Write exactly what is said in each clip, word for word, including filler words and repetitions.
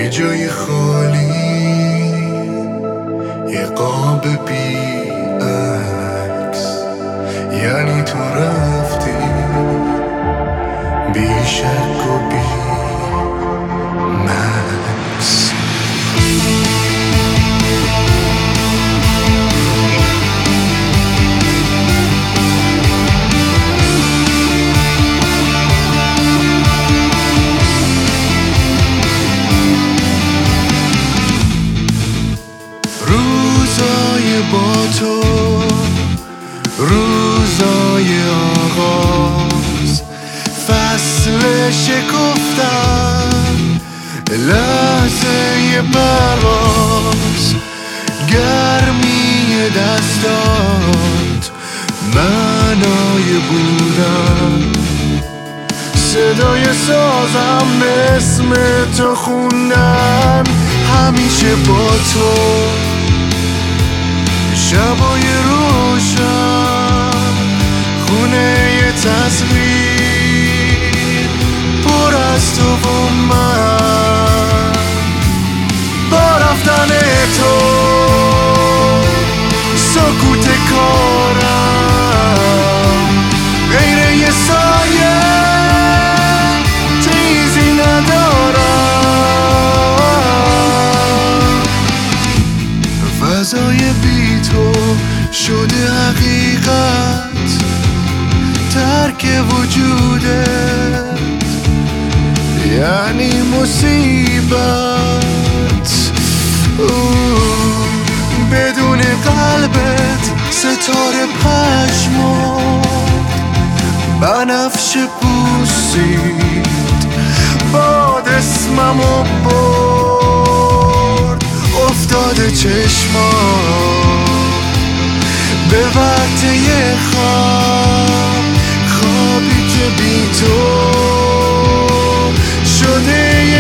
یه جای خالی، یه قاب بی عکس، یعنی تو رفتی بی شک و بی مکس. روزای با تو، روزای آغاز، فصل شکفتن، لحظه پرواز، گرمی دستات، معنای بودن، صدای سازم اسم تو خوندن، همیشه با تو، شبای روشن، خونه ی تصویر پر از تو و من. با رفتن تو سکوت کارم، غیر یه سایه چیزی ندارم. فضای بی تو شده حقیقت، ترک وجودت یعنی مصیبت. بدون قلبت ستاره پشمرد، بنفش پوسید، باد اسممو برد، افتاده چشمام به وقت یه خواب، خوابی که بی تو شده یه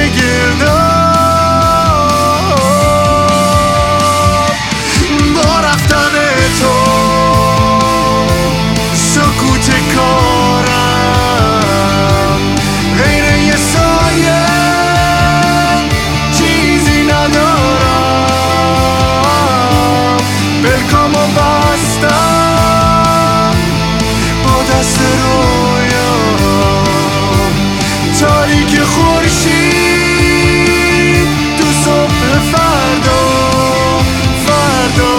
گرداب. با رفتن تو سکوت کارم، غیر یه سایه چیزی ندارم. بلکامو بستم با دست رویام، تاریک خورشید تو صبح فردا فردا.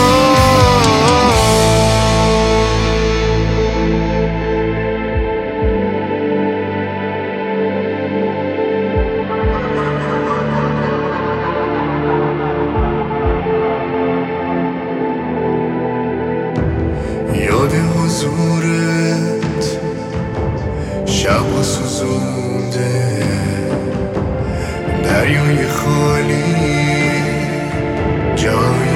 یاد حضورت شب و سوزونده، دریای خالی جای